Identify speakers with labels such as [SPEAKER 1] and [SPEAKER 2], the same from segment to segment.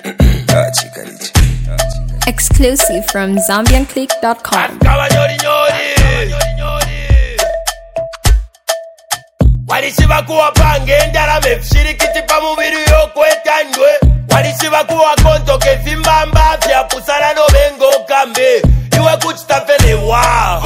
[SPEAKER 1] Exclusive from ZambianClick.com.
[SPEAKER 2] Walishiba kuwa pange ndala mefshirikiti pa mubiri yokwetandwe. Walishiba kuwa konto kefimbamba vya pusala no bengo kambe. Iwe kuchitafele wa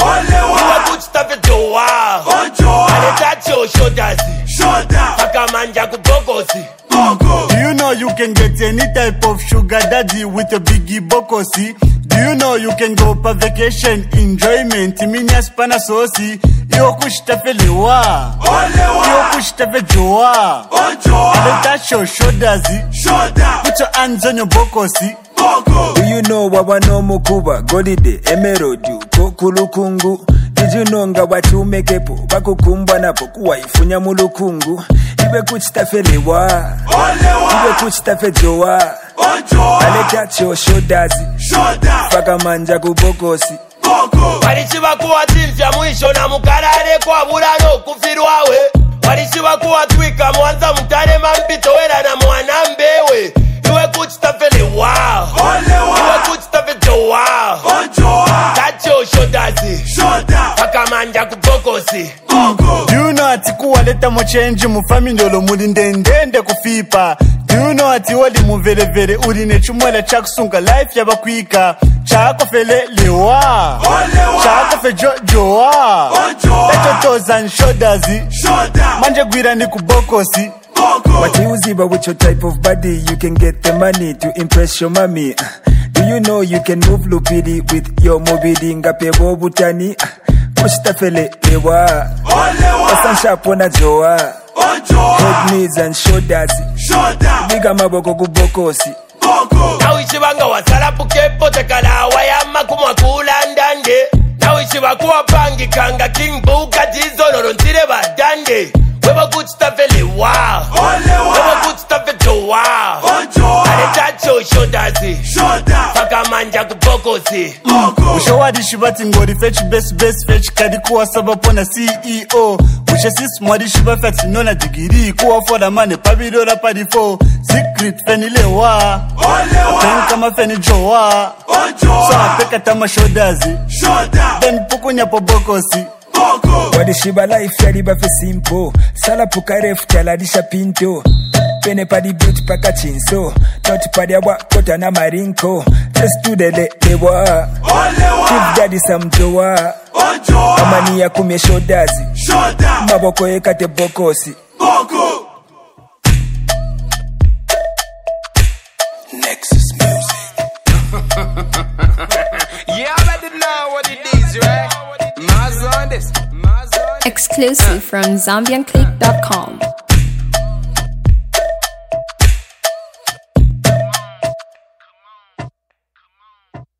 [SPEAKER 2] iwe kuchitafele joa aletachi oshodazi pakamanja kubokosi.
[SPEAKER 3] Do you know you can get any type of sugar daddy with a biggie bokosi? Do you know you can go per vacation, enjoyment, iminya spana sosi? Iyo kushitafele wa iyo kushitafele joa aletachi oshodazi put your hands on your bokosi.
[SPEAKER 4] Do you know wabano mukuba golide emerald kokulukungu? Did you know nga wachumekepo bakukumbwa napo kuwaifunya mulukungu? Ibe kuchitafele wa ibe kuchitafele joa aletachi oshodazi pakamanja kubokosi.
[SPEAKER 2] Walishiba kuwa tinfya mwisho na mukarare kwa burano kufirwawe. Walishiba kuwa twika mwanza mutare mampito wera na mwanambewe. Iwe kuchitafele wa iwe kuchitafele joa tachi oshodazi pakamanja kubokosi.
[SPEAKER 3] Do you know ati kuwaleta mochenji mufami ndolo muli ndende kufipa? Do you know ati wali muvelevele uli nechumwela chakusunga life yabakwika? Chako fele lewa chako fe joa etotoza nshodazi manje gwira ni kubokosi.
[SPEAKER 4] What you ziba with your type of body, you can get the money to impress your mommy. Do you know you can move lupidi with your mobili ngape bobutani? Kushitafele lewa Wasansha pona joa head, knees and shoulders biga maboko kubokosi.
[SPEAKER 2] Nawishiba wasala pukepo tekala wayama kumwa kulandande. Nawishiba kuwa pangi kanga king buka tizoloro ntire badande. Weba kuchitafele wa weba kuchitafele joa aletachi oshodazi pakamanja kubokosi.
[SPEAKER 3] Ushawadi shibati ngori fetch best fetch kadi kuwa sababu na CEO. Ushasis mwadi shiba fetch nona digiri kuwa for the money pabidora padifo. Secret fenile wa pen kama feni joa so apeka tama shodazi then pukunya po bokosi.
[SPEAKER 4] Wadishiba life yaliba fe simple sala pukaref taladisha pinto pene padi beat paka chinso not padi awa kota na marinko just do the lewa give daddy some joa amani ya kumye shodazi maboko ekate bokosi.
[SPEAKER 5] Nexus Music. Yeah, I already know what it is, right? Maz on this.
[SPEAKER 1] Exclusive from ZambianClick.com.